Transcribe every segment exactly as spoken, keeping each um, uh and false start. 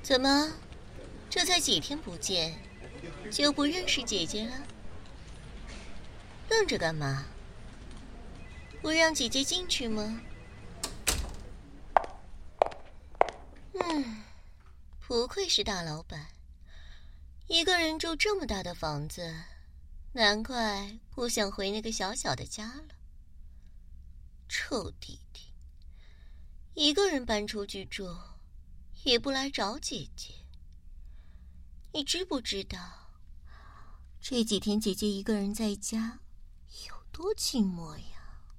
怎么，这才几天不见，就不认识姐姐了？愣着干嘛？不让姐姐进去吗？嗯，不愧是大老板，一个人住这么大的房子，难怪不想回那个小小的家了。臭弟弟，一个人搬出去住，也不来找姐姐。你知不知道，这几天姐姐一个人在家有多寂寞呀？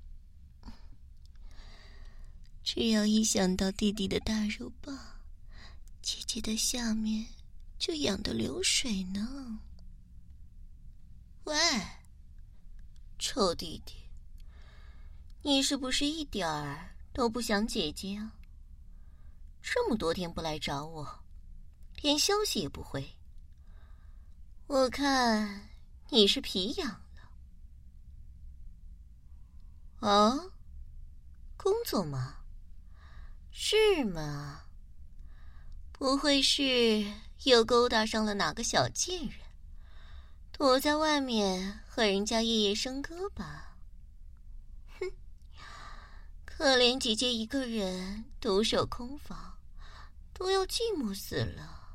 只要一想到弟弟的大肉棒，姐姐的下面就痒得流水呢。喂，臭弟弟，你是不是一点儿都不想姐姐啊？这么多天不来找我，连消息也不回，我看你是皮痒了。哦，工作吗？是吗？不会是又勾搭上了哪个小贱人，躲在外面和人家夜夜笙歌吧？哼，可怜姐姐一个人独守空房，都要寂寞死了。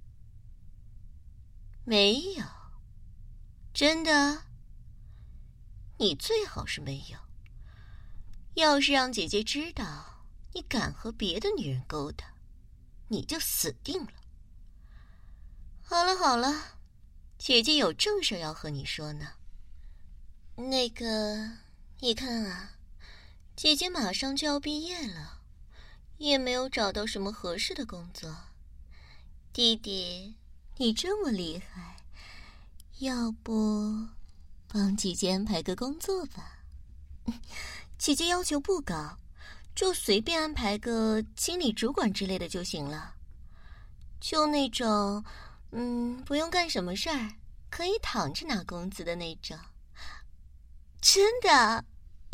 没有？真的？你最好是没有。要是让姐姐知道你敢和别的女人勾搭，你就死定了。好了好了，姐姐有正事要和你说呢。那个，你看啊，姐姐马上就要毕业了，也没有找到什么合适的工作。弟弟，你这么厉害，要不帮姐姐安排个工作吧？姐姐要求不高，就随便安排个经理主管之类的就行了。就那种嗯，不用干什么事儿，可以躺着拿工资的那种。真的？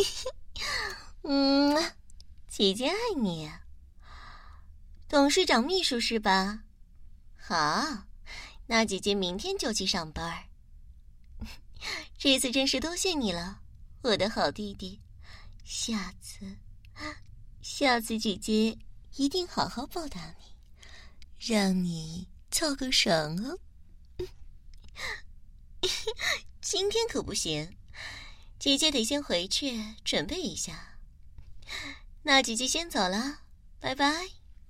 嗯，姐姐爱你。董事长秘书是吧？好，那姐姐明天就去上班。这次真是多谢你了，我的好弟弟。下次，下次姐姐一定好好报答你，让你凑个爽哦。今天可不行，姐姐得先回去准备一下。那姐姐先走了，拜拜。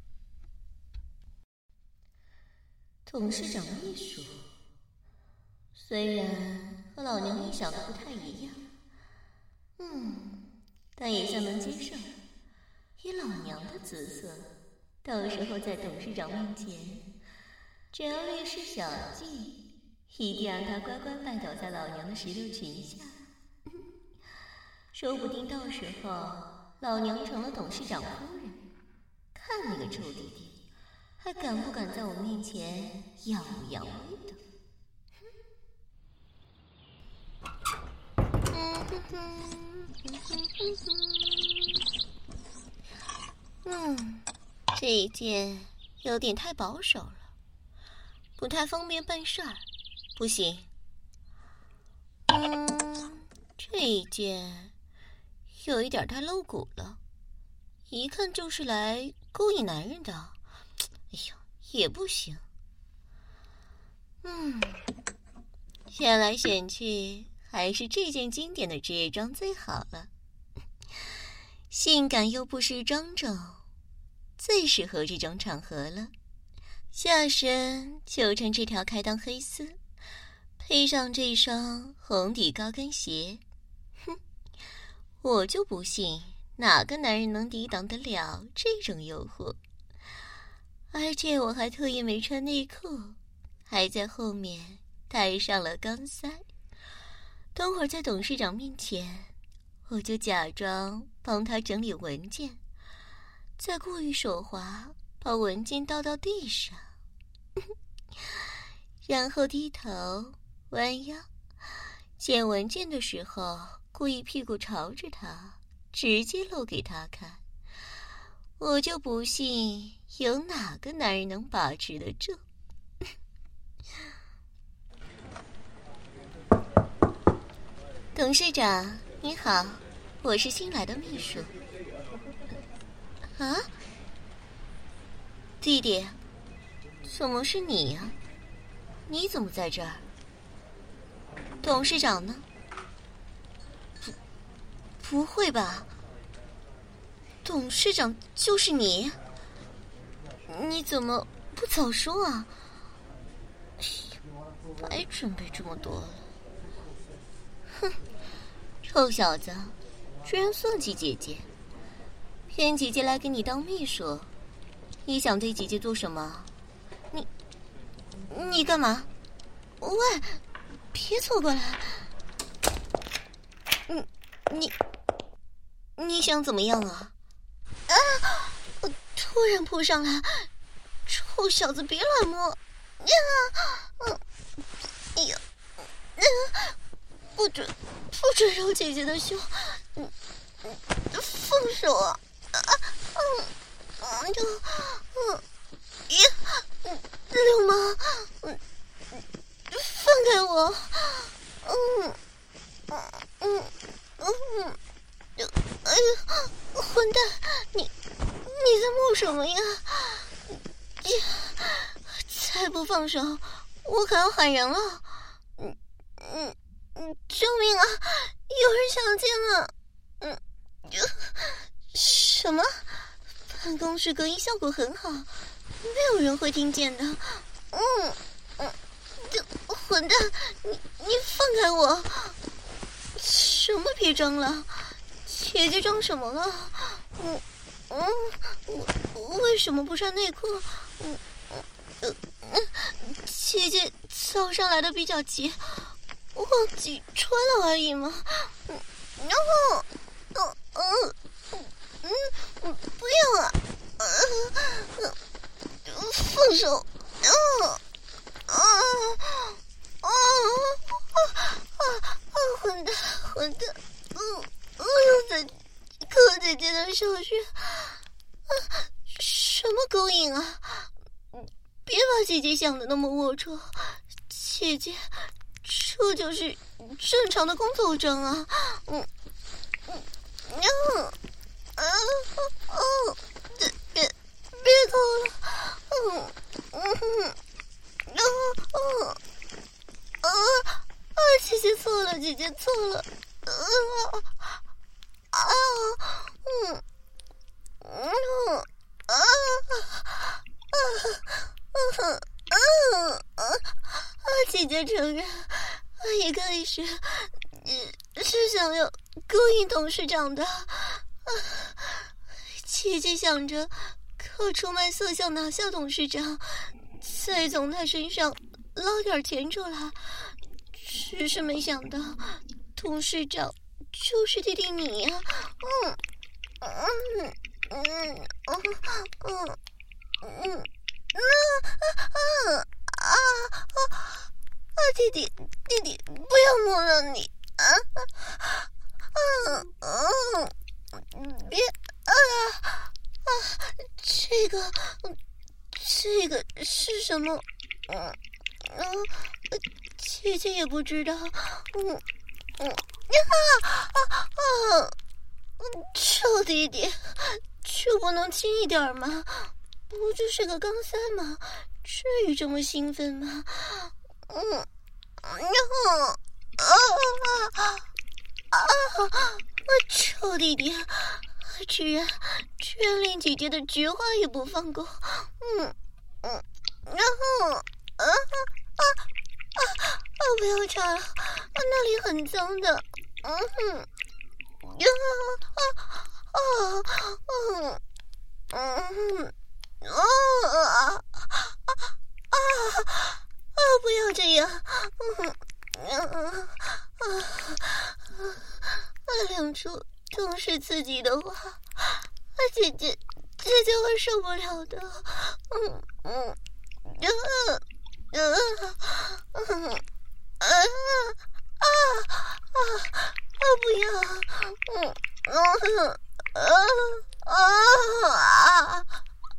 董事长秘书，虽然和老娘预想的不太一样，嗯，但也算能接受。以老娘的姿色，到时候在董事长面前，只要略施小计，一定让他乖乖拜倒在老娘的石榴裙下。说不定到时候老娘成了董事长夫人，看那个臭弟弟还敢不敢在我面前耀武扬威的。嗯，这一件有点太保守了，不太方便办事儿，不行。嗯，这一件有一点太露骨了，一看就是来勾引男人的。哎呀，也不行。嗯，选来选去，还是这件经典的职业装最好了。性感又不失庄重，最适合这种场合了。下身就穿这条开裆黑丝，配上这双红底高跟鞋，哼，我就不信哪个男人能抵挡得了这种诱惑。而且我还特意没穿内裤，还在后面带上了钢塞。等会儿在董事长面前，我就假装帮他整理文件，再故意手滑把文件倒到地上，然后低头弯腰捡文件的时候，故意屁股朝着他，直接露给他看。 我就不信有哪个男人能把持得住。董事长你好，我是新来的秘书。啊，弟弟，怎么是你呀？你怎么在这儿？董事长呢？不，不会吧？董事长就是你？你怎么不早说啊？哎呀，白准备这么多了。哼，臭小子，居然算计姐姐，骗姐姐来给你当秘书，你想对姐姐做什么？你，你干嘛？喂，别凑过来！你，你，你想怎么样啊？啊！我突然扑上来，臭小子，别乱摸！呀，嗯，哎呀，嗯，不准，不准揉姐姐的胸！嗯，放手啊！啊，嗯，嗯，嗯，呀，流氓！嗯，放开我！嗯，嗯，嗯，嗯，哎呀，混蛋！你，你在摸什么呀？呀，再不放手，我可要喊人了！嗯，嗯，嗯，救命啊！有人抢劫了！嗯，什么？办公室隔音效果很好，没有人会听见的。嗯，嗯，这混蛋！你你放开我！什么别装了？姐姐装什么了？嗯嗯，我为什么不穿内裤？嗯嗯嗯，姐姐早上来的比较急，忘记穿了而已嘛。嗯，然后，嗯嗯嗯嗯，不要啊！嗯嗯，放手！嗯啊啊啊啊！混蛋混蛋！嗯，我又在勾姐姐的手穴。啊，什么勾引啊！别把姐姐想的那么龌龊，姐姐，这就是正常的工作证啊！嗯嗯嗯啊啊！别别别偷了！嗯嗯嗯嗯啊啊！姐姐错了，姐姐错了！啊啊嗯嗯啊啊啊啊啊！姐姐承认，也可以是是想要勾引董事长的。姐姐想着靠出卖色相拿下董事长，再从他身上捞点钱出来，只是没想到董事长就是弟弟你呀！嗯嗯嗯嗯嗯嗯嗯啊啊啊！弟弟弟弟，不要摸了你啊！嗯嗯，别啊啊！这个这个是什么？嗯嗯，姐姐也不知道。嗯嗯啊啊啊！臭弟弟，就不能轻一点吗？不就是个钢塞吗？至于这么兴奋吗？嗯，然后啊啊啊啊！臭弟弟，居然居然连姐姐的菊花也不放过！嗯嗯，然后啊啊啊啊！不要吵了，那里很脏的。嗯哼，呀啊啊嗯嗯啊啊啊啊！不要这样！嗯嗯啊啊！亮出都是自己的话，姐姐姐姐会受不了的。嗯嗯啊啊嗯啊啊啊啊！不要！嗯嗯啊啊啊啊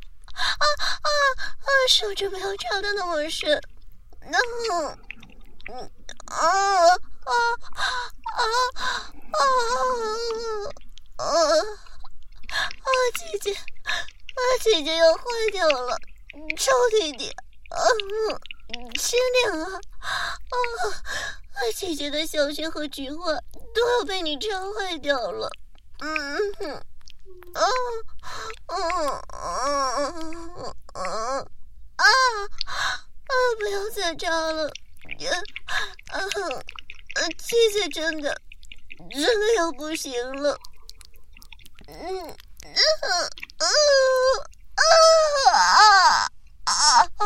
啊！手指不要插的那么深。嗯嗯啊啊啊啊啊啊！姐姐，啊姐姐要坏掉了，臭弟弟，啊，轻点啊！啊，姐姐的小穴和菊花都要被你插坏掉了。嗯嗯啊嗯嗯嗯啊啊！不要再插了，啊啊！姐姐真的真的要不行了。嗯嗯嗯啊啊啊啊啊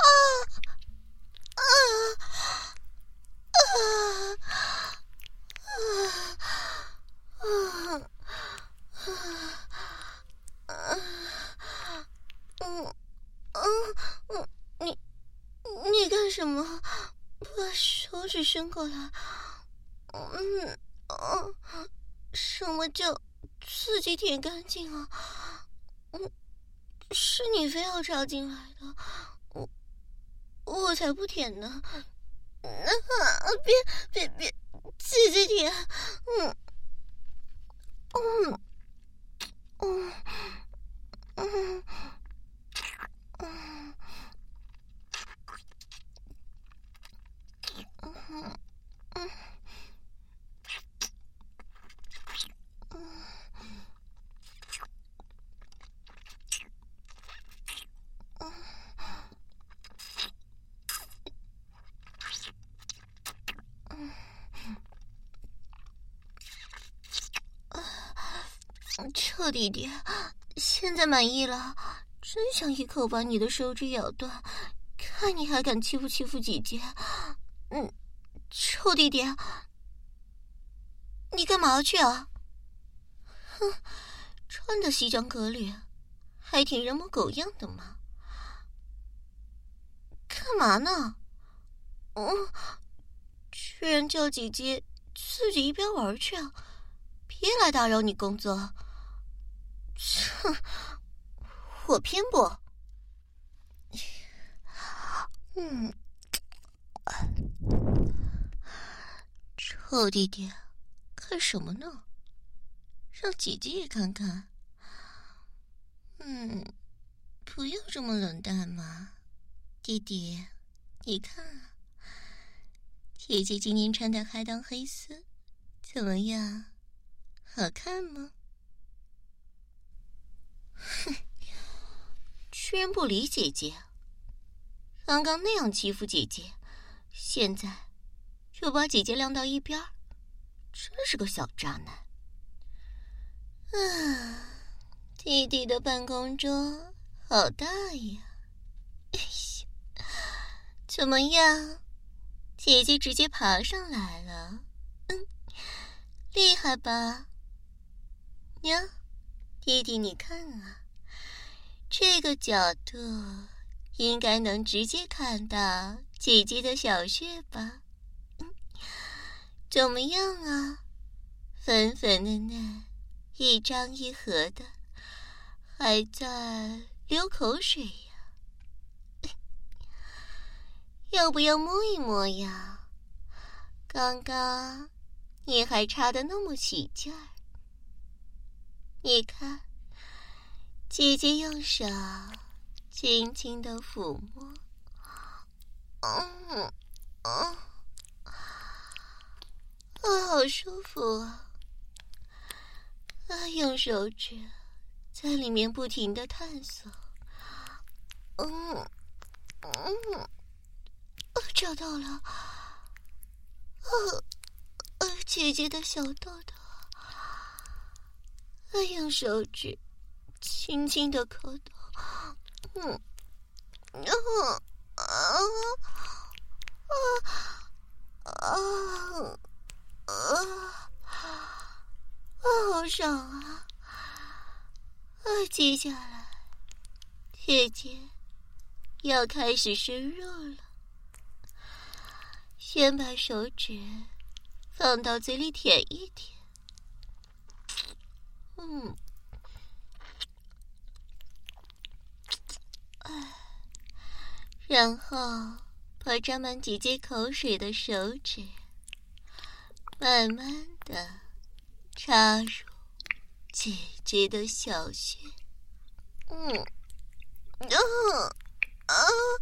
啊啊啊！嗯嗯嗯，你你干什么？把手指伸过来。嗯嗯，什么叫自己舔干净啊？嗯，是你非要插进来的，我我才不舔呢。啊！别别别，自己舔。嗯嗯嗯嗯嗯嗯嗯嗯，臭弟弟，现在满意了？真想一口把你的手指咬断，看你还敢欺负欺负姐姐。嗯，臭弟弟，你干嘛要去啊？哼，穿得西装革履，还挺人模狗样的嘛。干嘛呢？嗯，居然叫姐姐自己一边玩去啊！别来打扰你工作。哼，我偏不。嗯，臭弟弟，看什么呢？让姐姐也看看。嗯，不要这么冷淡嘛，弟弟，你看啊，姐姐今天穿的海棠黑丝，怎么样？好看吗？哼，居然不理姐姐，刚刚那样欺负姐姐，现在又把姐姐晾到一边，真是个小渣男。啊，弟弟的办公桌好大呀！哎呀，怎么样？姐姐直接爬上来了，嗯，厉害吧？呀，弟弟你看啊，这个角度应该能直接看到姐姐的小穴吧？嗯，怎么样啊？粉粉嫩嫩，一张一合的，还在流口水呀。要不要摸一摸呀？刚刚你还插得那么起劲儿。你看，姐姐用手轻轻地抚摸，嗯嗯，啊，好舒服啊！啊，用手指在里面不停地探索，嗯嗯，啊，找到了，啊啊，姐姐的小豆豆，啊，用手指轻轻地抠动，嗯，然后啊啊啊啊啊，好爽啊！啊，接下来姐姐要开始深入了，先把手指放到嘴里舔一舔，嗯然后把沾满姐姐口水的手指慢慢的插入姐姐的小穴。嗯，啊啊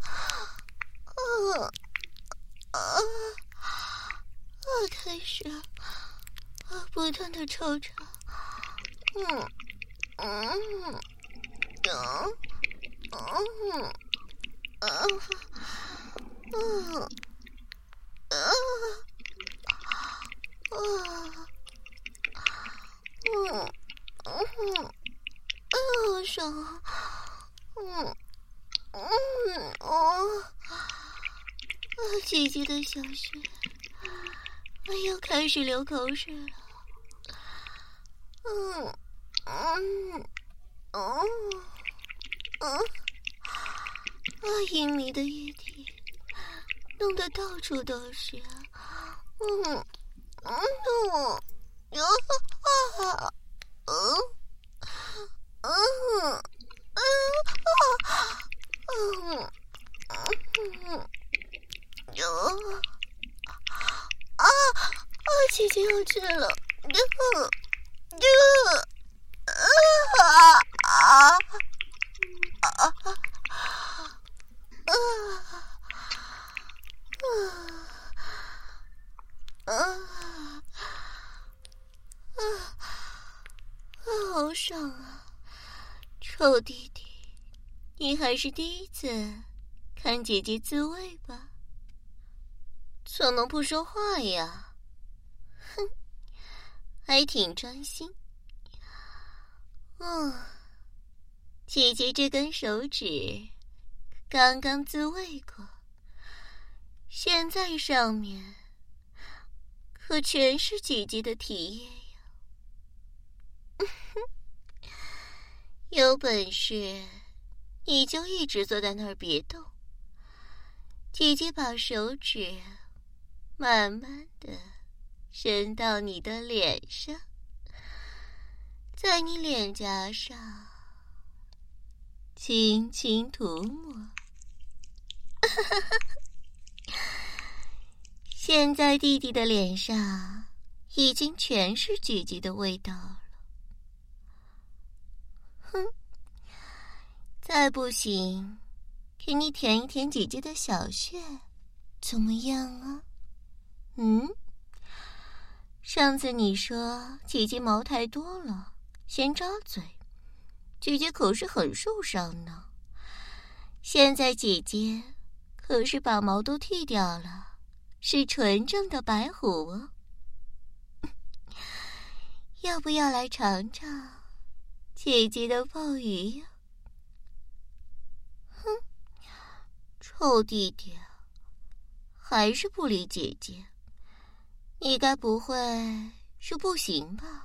啊啊啊！开始啊，不断的抽插。嗯嗯嗯嗯嗯嗯嗯嗯嗯，好爽啊！嗯嗯哦，啊，姐姐的小穴，我又开始流口水了。嗯嗯嗯嗯，啊，阴迷的液体弄得到处都是啊。嗯嗯嗯嗯啊嗯嗯嗯嗯嗯有啊啊！姐姐要去了，嗯嗯啊啊啊啊啊啊！好爽啊！臭弟弟，你还是第一次看姐姐自慰吧？怎么不说话呀？哼，还挺专心。嗯，姐姐这根手指刚刚自慰过，现在上面可全是姐姐的体液呀！有本事你就一直坐在那儿别动，姐姐把手指慢慢的伸到你的脸上，在你脸颊上轻轻涂抹。现在弟弟的脸上已经全是姐姐的味道了。哼，再不行，给你舔一舔姐姐的小穴，怎么样啊？嗯？上次你说姐姐毛太多了，嫌扎嘴，姐姐可是很受伤呢。现在姐姐可是把毛都剃掉了，是纯正的白虎哦。要不要来尝尝姐姐的鲍鱼呀？哼，臭弟弟，还是不理姐姐，你该不会是不行吧？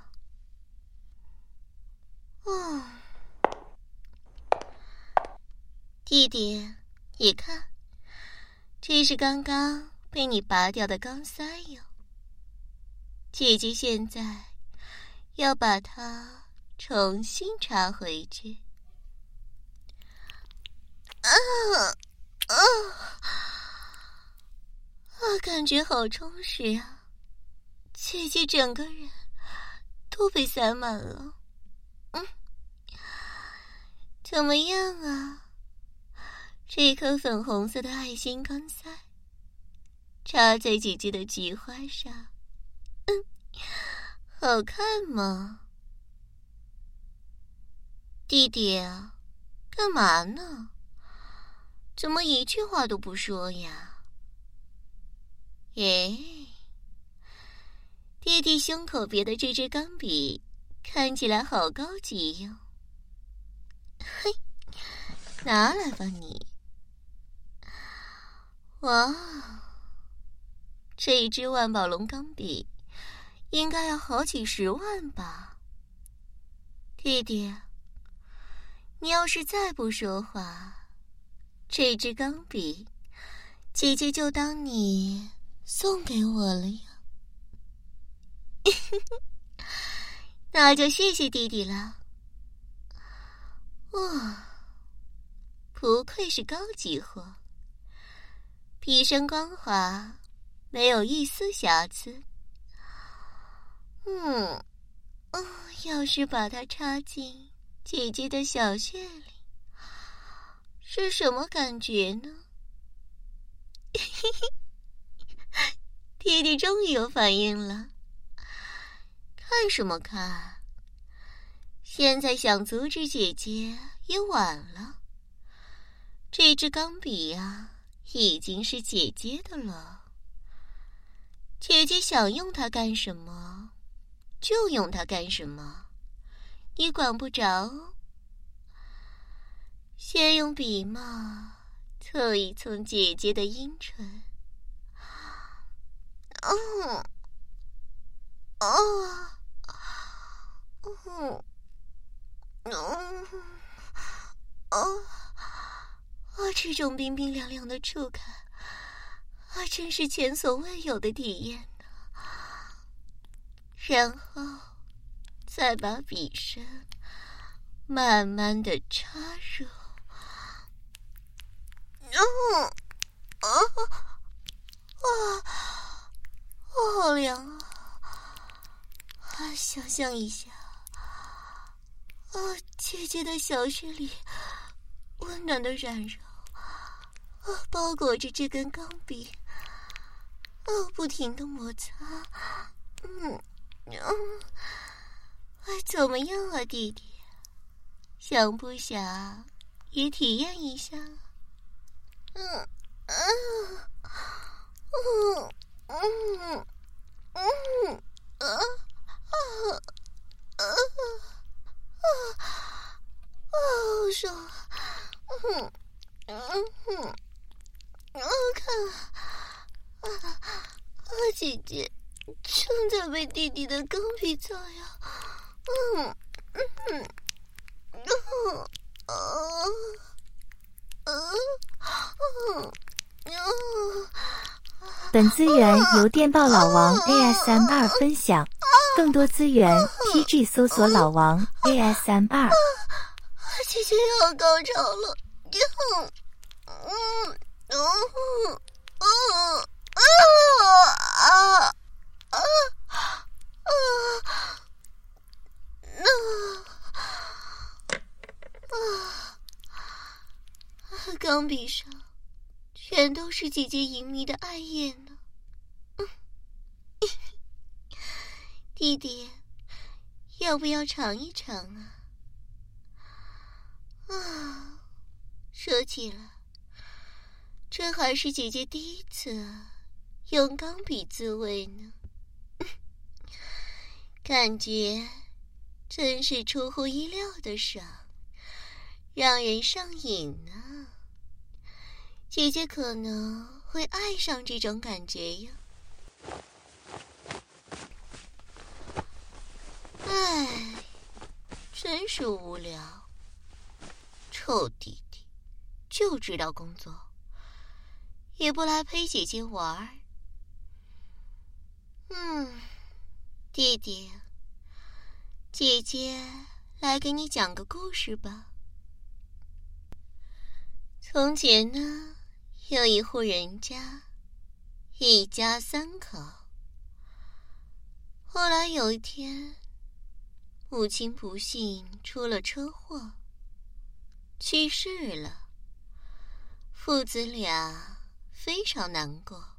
嗯，弟弟，你看，这是刚刚被你拔掉的钢塞哟。姐姐现在要把它重新插回去。啊啊啊！感觉好充实啊！姐姐整个人都被塞满了。嗯，怎么样啊？这颗粉红色的爱心钢塞插在姐姐的菊花上，嗯，好看吗？弟弟啊，干嘛呢？怎么一句话都不说呀？诶，弟弟胸口别的这支钢笔看起来好高级哟。嘿，拿来吧你。哇，这一支万宝龙钢笔应该要好几十万吧？弟弟，你要是再不说话，这支钢笔姐姐就当你送给我了呀。那就谢谢弟弟了。哇，不愧是高级货， 一身光滑，没有一丝瑕疵。嗯，哦，要是把它插进姐姐的小穴里，是什么感觉呢？弟弟终于有反应了。看什么看？现在想阻止姐姐也晚了。这支钢笔呀，已经是姐姐的了。姐姐想用它干什么，就用它干什么，你管不着。先用笔嘛，蹭一蹭姐姐的阴唇。嗯，哦，嗯，嗯，哦，啊，这种冰冰凉凉的触感，啊，真是前所未有的体验呢。然后，再把笔身慢慢的插入。嗯，啊，啊，好凉啊！啊，想象一下，啊，姐姐的小穴里温暖的软柔，啊，包裹着这根钢笔，啊，不停的摩擦。嗯嗯，啊，怎么样啊，弟弟？想不想也体验一下？嗯嗯嗯嗯嗯啊啊啊啊啊！好爽！嗯嗯嗯啊，看啊啊！姐姐正在被弟弟的钢笔照耀。嗯嗯嗯啊啊啊！ 本资源由电报老王 A S M R 分享，更多资源 T G 搜索老王 A S M R。 姐姐要高潮了，嗯嗯嗯嗯啊啊啊啊！那啊，钢笔上全都是姐姐淫迷的爱液呢。嗯，弟弟，要不要尝一尝啊？啊，说起来，这还是姐姐第一次用钢笔自慰呢，感觉真是出乎意料的爽，让人上瘾呢。姐姐可能会爱上这种感觉呀。唉，真是无聊。臭弟弟，就知道工作，也不来陪姐姐玩。嗯，弟弟，姐姐来给你讲个故事吧。从前呢，有一户人家，一家三口。后来有一天，母亲不幸出了车祸，去世了。父子俩非常难过。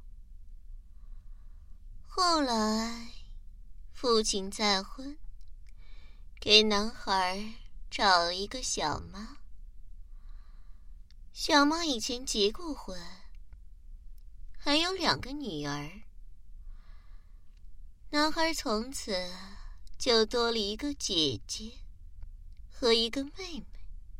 后来，父亲再婚，给男孩找了一个小妈。小妈以前结过婚，还有两个女儿。男孩从此就多了一个姐姐和一个妹妹。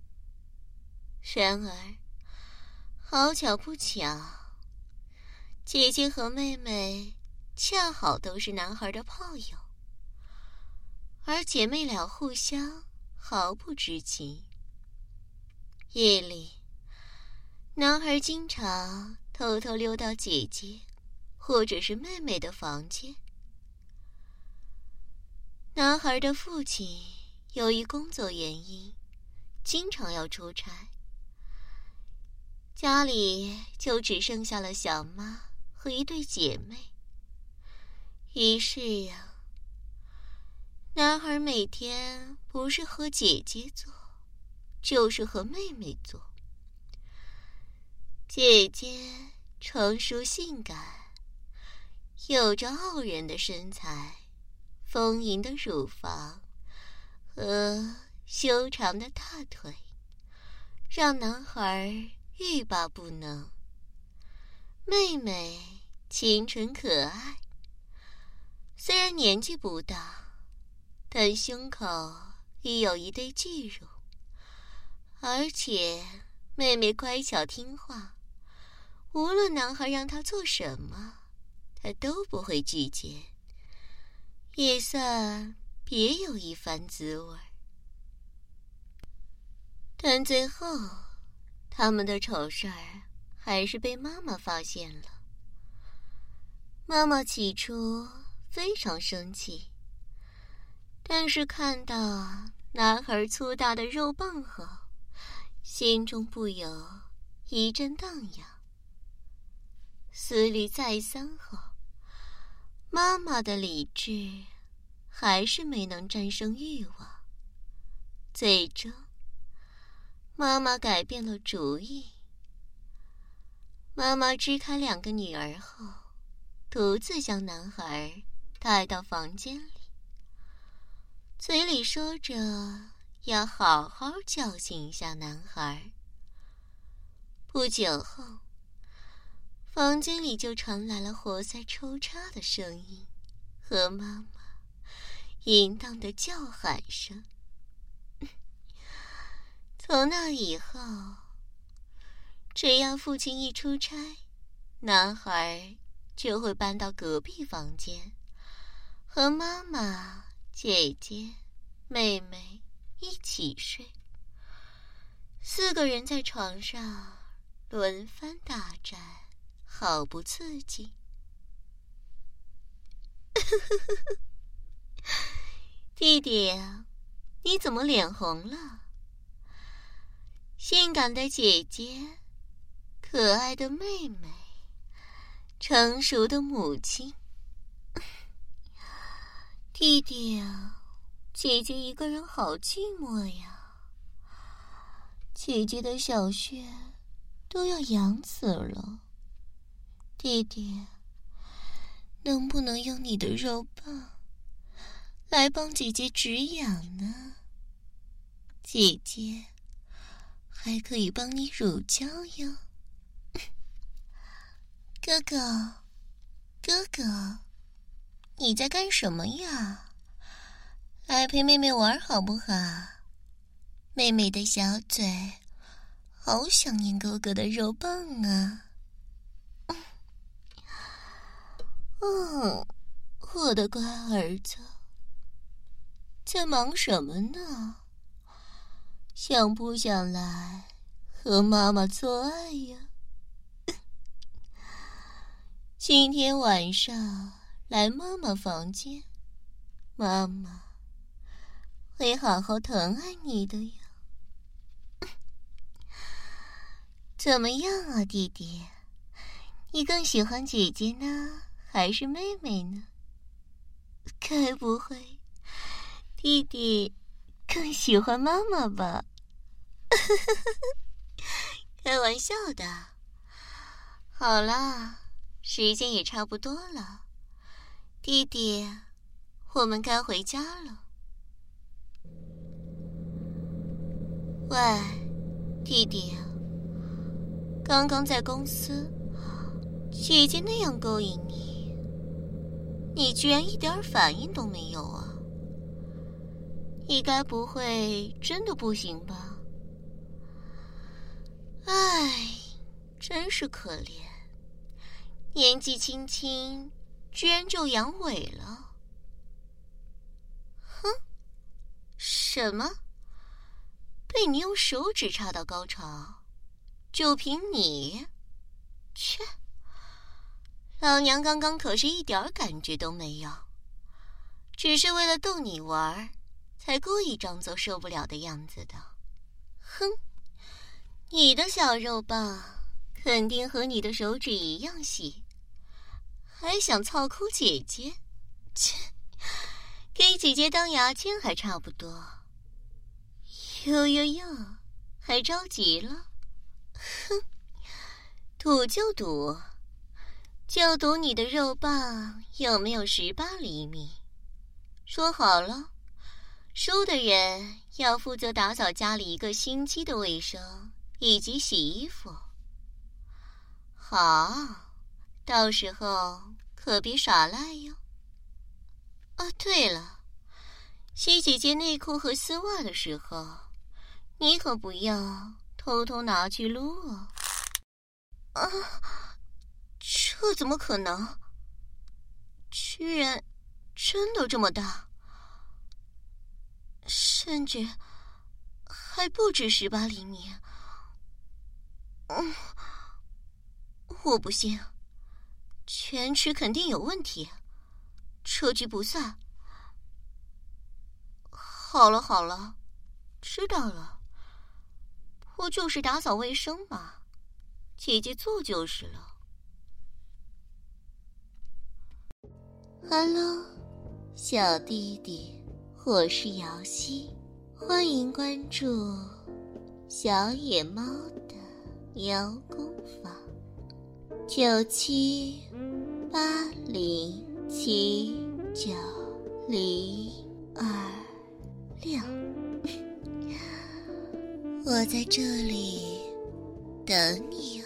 然而，好巧不巧，姐姐和妹妹恰好都是男孩的炮友，而姐妹俩互相毫不知情。夜里，男孩经常偷偷溜到姐姐或者是妹妹的房间。男孩的父亲由于工作原因，经常要出差。 家里就只剩下了小妈和一对姐妹。于是呀，男孩每天不是和姐姐做，就是和妹妹做。姐姐成熟性感，有着傲人的身材，丰盈的乳房和修长的大腿，让男孩欲罢不能。妹妹清纯可爱，虽然年纪不大，但胸口已有一对巨乳，而且妹妹乖巧听话，无论男孩让她做什么，她都不会拒绝，也算别有一番滋味。但最后，他们的丑事儿还是被妈妈发现了。妈妈起初非常生气，但是看到男孩粗大的肉棒后，心中不由一阵荡漾。思虑再三后，妈妈的理智还是没能战胜欲望，最终妈妈改变了主意。妈妈支开两个女儿后，独自将男孩带到房间里，嘴里说着要好好教训一下男孩。不久后，房间里就传来了活塞抽插的声音和妈妈淫荡的叫喊声。从那以后，只要父亲一出差，男孩就会搬到隔壁房间，和妈妈、姐姐、妹妹一起睡。四个人在床上轮番大战，好不刺激。弟弟，你怎么脸红了？性感的姐姐，可爱的妹妹，成熟的母亲。弟弟啊，姐姐一个人好寂寞呀。姐姐的小穴都要痒死了。弟弟，能不能用你的肉棒来帮姐姐止痒呢？姐姐还可以帮你乳胶哟。哥哥，哥哥，你在干什么呀？来陪妹妹玩好不好？妹妹的小嘴好想念哥哥的肉棒啊。嗯，我的乖儿子，在忙什么呢？想不想来和妈妈做爱呀？今天晚上来妈妈房间，妈妈会好好疼爱你的呀。怎么样啊，弟弟？你更喜欢姐姐呢，还是妹妹呢？该不会弟弟更喜欢妈妈吧？开玩笑的。好啦，时间也差不多了，弟弟，我们该回家了。喂，弟弟，刚刚在公司，姐姐那样勾引你，你居然一点反应都没有啊？你该不会真的不行吧？唉，真是可怜，年纪轻轻居然就阳痿了。哼，什么？被你用手指插到高潮，就凭你？切，老娘刚刚可是一点感觉都没有，只是为了逗你玩，才故意装作受不了的样子的。哼，你的小肉棒肯定和你的手指一样细，还想操抠姐姐？切，给姐姐当牙签还差不多。哟哟哟，还着急了？哼，赌就赌，就赌你的肉棒有没有十八厘米。说好了，输的人要负责打扫家里一个星期的卫生以及洗衣服。好，到时候可别耍赖哟。啊，对了，洗姐姐内裤和丝袜的时候，你可不要偷偷拿去撸哦。啊，这怎么可能？居然真的这么大，甚至还不止十八厘米。嗯，我不信，全吃肯定有问题，这局不算。好了好了，知道了，不就是打扫卫生嘛，姐姐做就是了。Hello， 小弟弟，我是瑶溪，欢迎关注小野猫的妖功法。九七八零七九零二六，我在这里等你哦。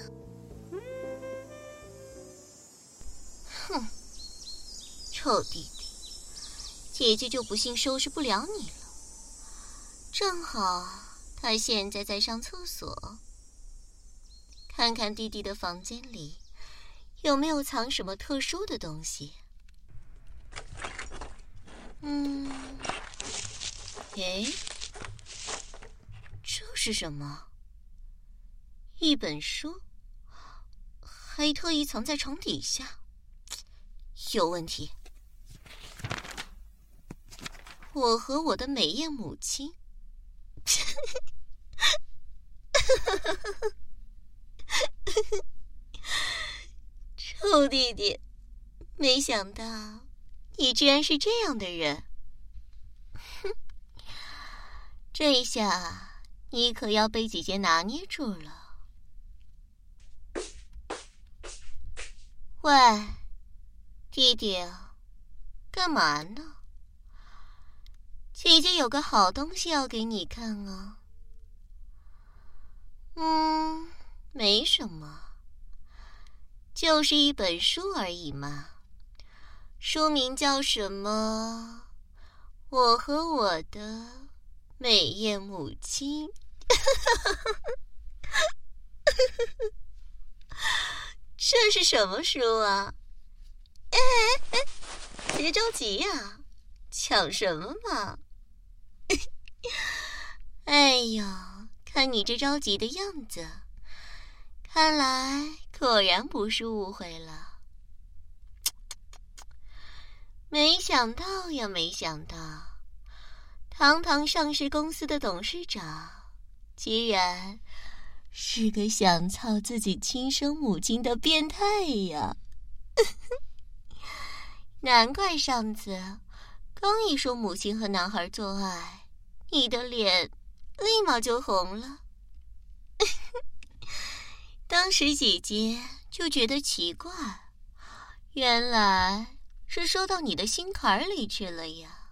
哼，臭弟弟，姐姐就不信收拾不了你了。正好她现在在上厕所，看看弟弟的房间里有没有藏什么特殊的东西。嗯，诶，这是什么？一本书，还特意藏在床底下，有问题。我和我的美艳母亲。臭弟弟，没想到你居然是这样的人。哼，这一下你可要被姐姐拿捏住了。喂，弟弟，干嘛呢？姐姐有个好东西要给你看啊。嗯，没什么，就是一本书而已嘛。书名叫什么？我和我的美艳母亲。这是什么书啊？哎哎哎，别着急呀，抢什么嘛？哎呦，看你这着急的样子，看来果然不是误会了。没想到呀，没想到，堂堂上市公司的董事长，居然是个想操自己亲生母亲的变态呀！难怪上次刚一说母亲和男孩做爱，你的脸立马就红了。当时姐姐就觉得奇怪，原来是说到你的心坎里去了呀。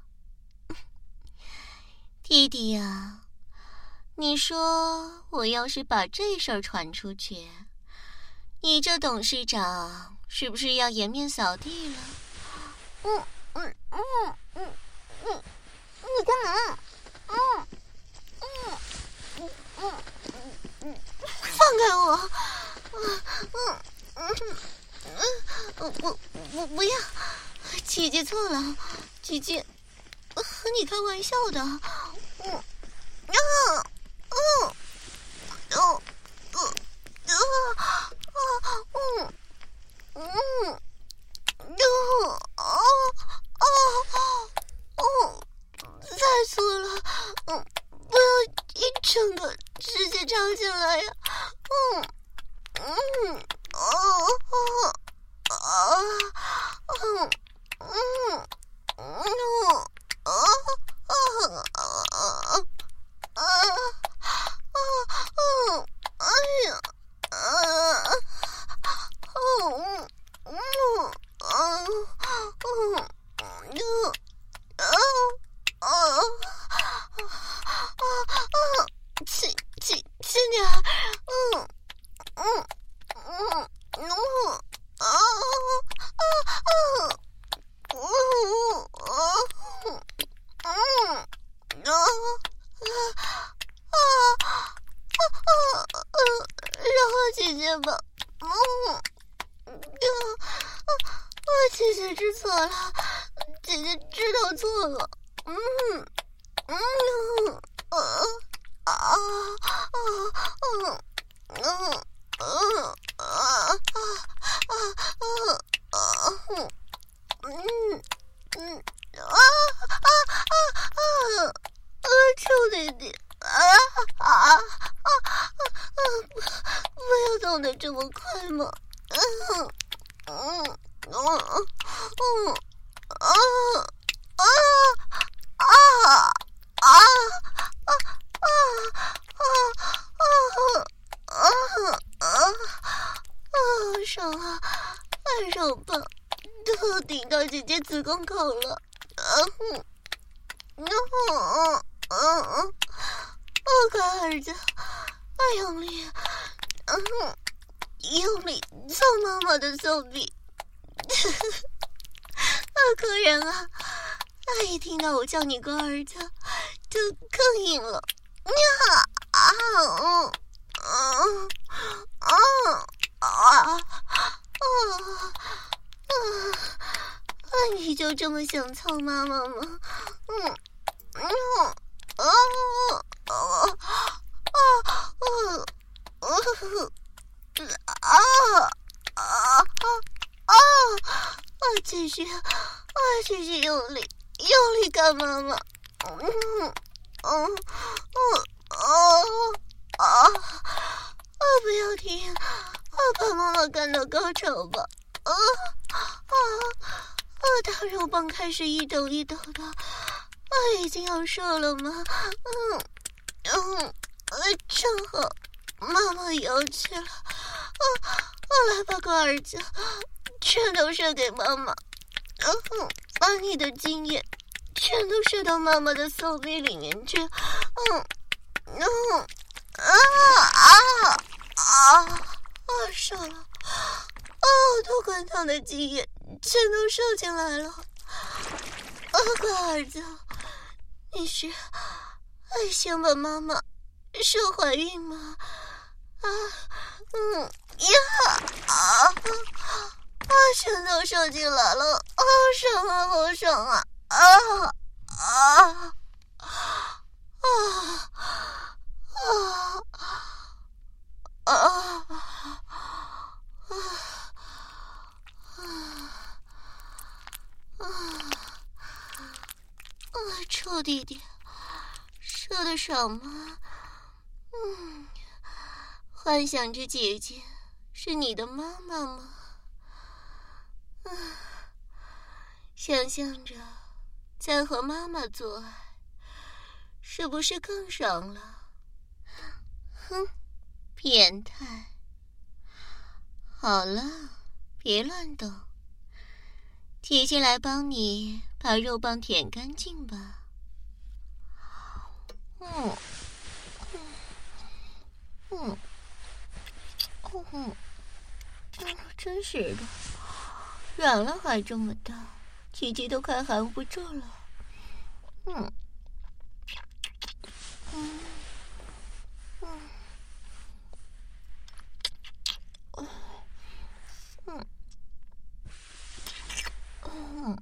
弟弟呀，你说我要是把这事儿传出去，你这董事长是不是要颜面扫地了？嗯嗯嗯嗯嗯，你干嘛？嗯嗯嗯嗯嗯，放开我！嗯嗯嗯嗯，我我不要，姐姐错了，姐姐和你开玩笑的。嗯啊嗯哦呃呃啊嗯嗯哦哦哦，再错了，嗯，不要一整个直接插进来呀，嗯嗯，哦，啊，嗯，嗯，嗯，啊，啊，啊，啊，啊，哎呀，啊，嗯，嗯，啊，嗯，嗯，啊，啊，啊，啊，轻轻轻点儿，嗯，嗯，嗯，嗯，啊，啊，啊，嗯，啊，嗯，啊，啊，啊，啊，让我姐姐吧，嗯，啊，姐姐知错了，姐姐知道错了，嗯，嗯，啊，啊，啊，嗯，嗯，嗯，啊，啊，啊，啊，啊，嗯，嗯，啊，啊，啊，啊，啊，臭弟弟，啊，啊，啊，啊，不，不要动得这么快嘛，嗯，嗯，嗯，嗯，啊，啊，啊，啊，啊，啊，啊，啊，啊，啊，爽啊，太爽吧，都顶到姐姐子宫口了，嗯，嗯，嗯，嗯，我干儿子，哎用力，嗯，用力操妈妈的手臂。啊，可然啊，阿姨听到我叫你哥儿子，就更硬了。呀啊，嗯嗯啊啊啊啊！啊，你就这么想操妈妈吗？嗯嗯啊啊啊啊啊啊啊！啊，继续，啊，继续用力，用力干妈妈。嗯嗯嗯啊啊啊！不要停，啊，把妈妈干到高潮吧。啊啊啊！大肉棒开始一抖一抖的，啊，已经要射了吗？嗯嗯，呃，正好，妈妈也要去了。啊啊，来吧，哥儿子。全都射给妈妈，然后把你的精液全都射到妈妈的骚逼里面去。嗯嗯啊啊啊啊！射了！啊，多滚烫的精液全都射进来了。啊，哥儿子，你是还想把妈妈射怀孕吗？啊，嗯呀啊！啊！全都射进来了，好爽啊，好爽啊！啊啊啊啊啊啊啊！啊！臭弟弟，射得爽吗？嗯，幻想着姐姐是你的妈妈吗？嗯，想象着在和妈妈做爱，是不是更爽了？哼，变态！好了，别乱动，姐姐来帮你把肉棒舔干净吧。嗯嗯嗯嗯，真是的。软了还这么大，姐姐都快含不住了。嗯，嗯，嗯，嗯，嗯，嗯，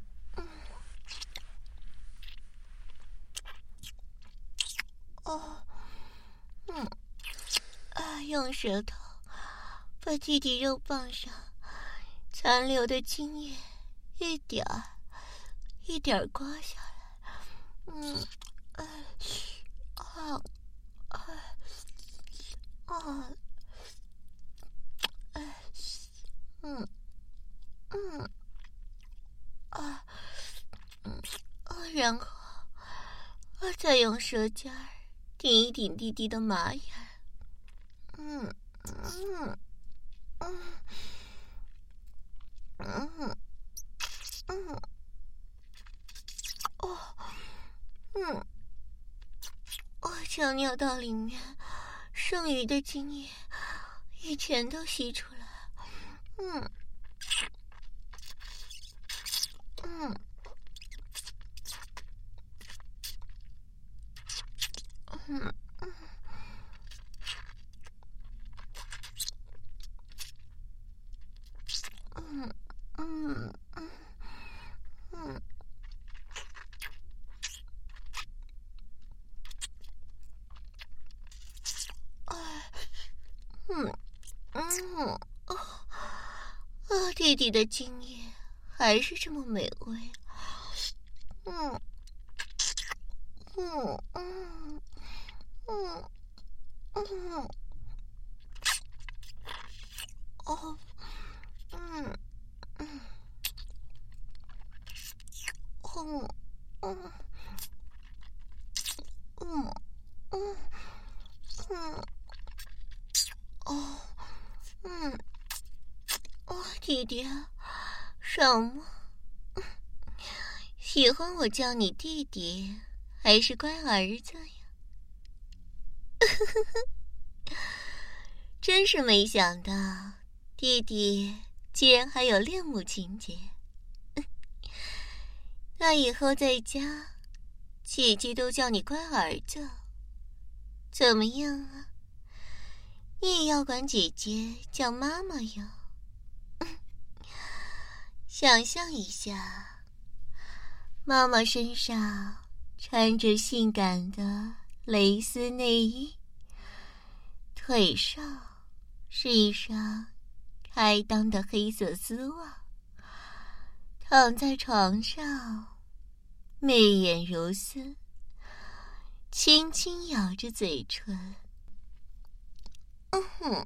哦，嗯，啊，用舌头把弟弟肉棒上残留的精液一点儿一点儿刮下来。嗯，哎，啊，啊，啊， 嗯嗯啊嗯啊，然后啊，再用舌尖儿顶一顶弟弟的马眼。嗯嗯嗯嗯嗯哦嗯，我将尿道里面剩余的精液也全都吸出来。嗯嗯嗯嗯嗯嗯嗯嗯，哎，嗯嗯哦，啊，弟弟的精液还是这么美味。嗯嗯嗯嗯嗯哦嗯嗯嗯嗯嗯嗯嗯哦嗯哦，弟弟，爽吗？喜欢我叫你弟弟，还是乖儿子呀？真是没想到，弟弟竟然还有恋母情节。那以后在家，姐姐都叫你乖儿子，怎么样啊？你也要管姐姐叫妈妈呀。想象一下，妈妈身上穿着性感的蕾丝内衣，腿上是一双开裆的黑色丝袜，躺在床上，媚眼如丝，轻轻咬着嘴唇，嗯哼，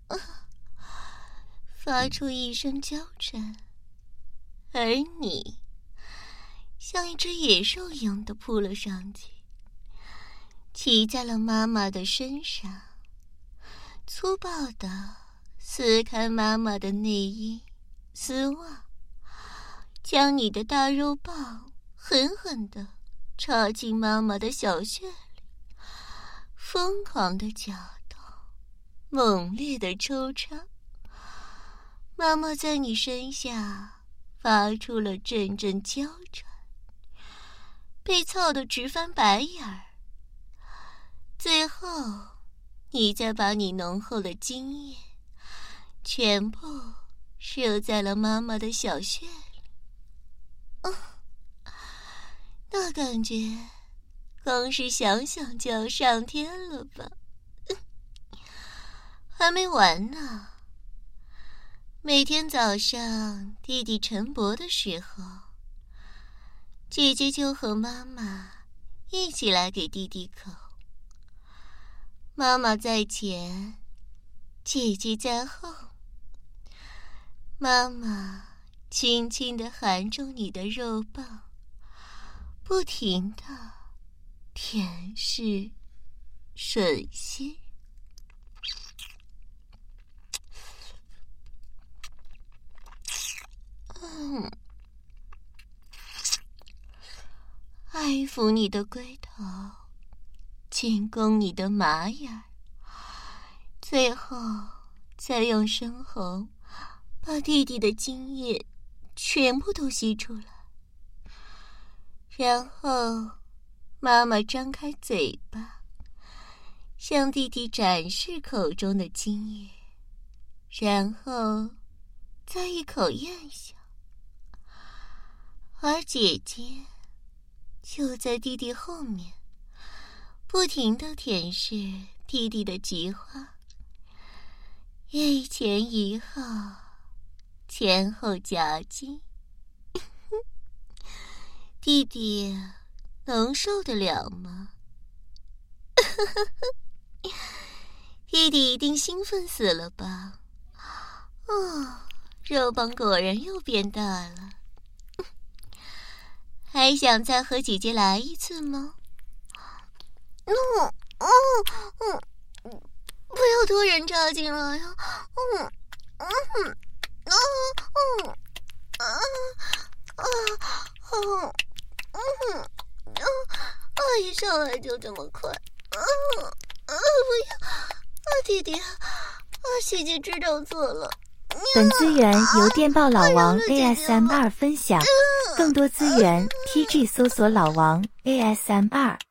发出一声娇嗔，而你像一只野兽一样的扑了上去，骑在了妈妈的身上，粗暴地撕开妈妈的内衣丝袜，将你的大肉棒狠狠地插进妈妈的小穴里，疯狂地搅动，猛烈地抽插。妈妈在你身下发出了阵阵娇喘，被操得直翻白眼儿。最后你再把你浓厚的精液全部射在了妈妈的小穴里。哦，那感觉光是想想就要上天了吧。还没完呢，每天早上弟弟晨勃的时候，姐姐就和妈妈一起来给弟弟口。妈妈在前，姐姐在后。妈妈轻轻地含住你的肉棒，不停地舔舐吮吸。嗯，爱抚你的龟头，进攻你的马眼，最后再用深喉把弟弟的精液全部都吸出来。然后妈妈张开嘴巴，向弟弟展示口中的精液，然后再一口咽下。而姐姐就在弟弟后面，不停地舔舐弟弟的菊花，一前一后，前后夹击。弟弟能受得了吗？弟弟一定兴奋死了吧？哦， 肉棒果然又变大了。还想再和姐姐来一次吗？嗯嗯嗯，不要突然插进来呀！嗯嗯嗯嗯嗯啊啊嗯嗯啊！一上来就这么快，啊啊！不要啊，弟弟啊，姐姐知道错了。 本资源由电报老王 A S M R 分享，更多资源 T G 搜索老王 A S M R。